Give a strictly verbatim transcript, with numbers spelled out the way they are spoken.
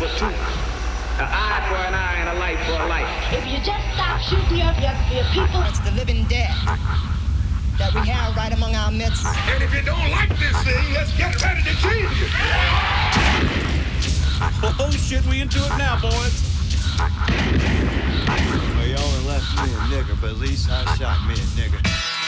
for tooth, an eye for an eye, and a life for a life. If you just stop shooting your, your, your people, it's the living dead that we have right among our midst. And if you don't like this thing, let's get ready to change it. Oh shit, we into it now, boys. Well, you only left me a nigger, but at least I shot me a nigger.